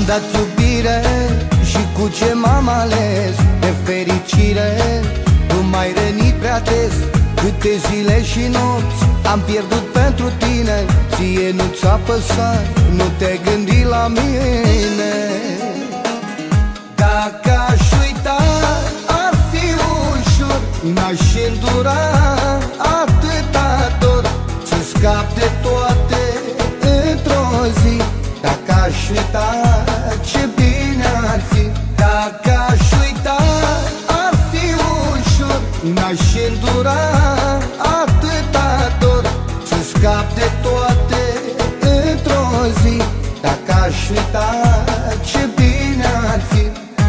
dat iubire și cu ce m-am ales de fericire. Nu mai rănit prea des, câte zile și nopți am pierdut pentru tine. Ție nu ți-a păsat, nu te gândi la mine. Dacă aș uita, ar fi ușor, n-aș îndura atâta dor, să scap de toate într-o zi. Dacă aș uita, ce bine ar fi. Dacă aș uita, ar fi ușor, n-aș îndura atâta dor, să scap de toate într-o zi. Dacă aș uita, ce bine ar fi.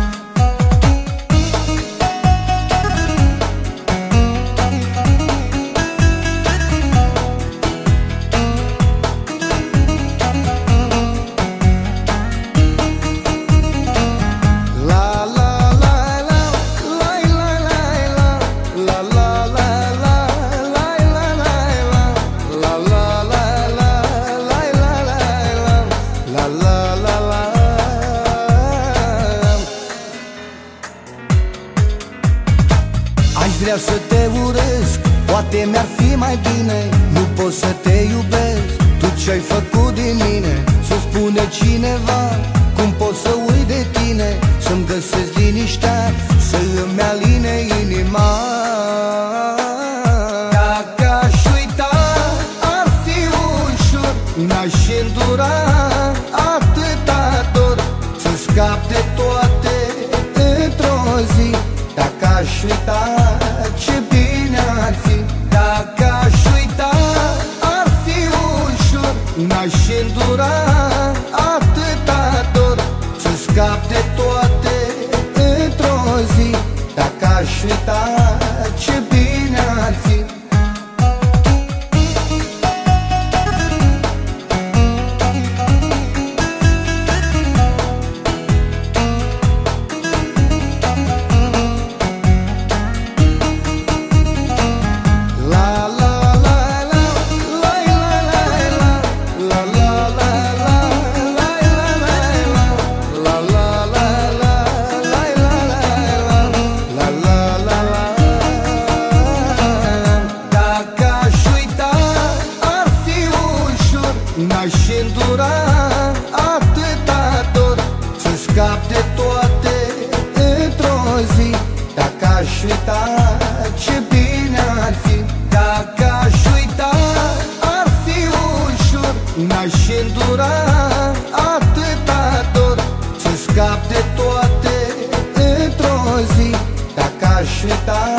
Aș vrea să te urăsc, poate mi-ar fi mai bine. Nu pot să te iubesc, tu ce-ai făcut din mine. Să spună cineva cum pot să uit de tine, să-mi găsesc liniștea, să îmi aline inima. Dacă aș uita, ar fi ușor, n-aș îndura atâta dor, să scap de toate într-o zi. Dacă aș uita, ce bine ar fi. Dacă aș uita, ar fi ușor, n-aș îndura atâta dor, să scap de toate într-o zi. Dacă aș uita, ce bine ar fi. N-aș îndura atâta dor, să scap de toate într-o zi. Dacă aș uita, ce bine ar fi. Dacă aș uita, ar fi ușor, n-aș îndura atâta dor, să scap de toate într-o zi. Dacă aș uita,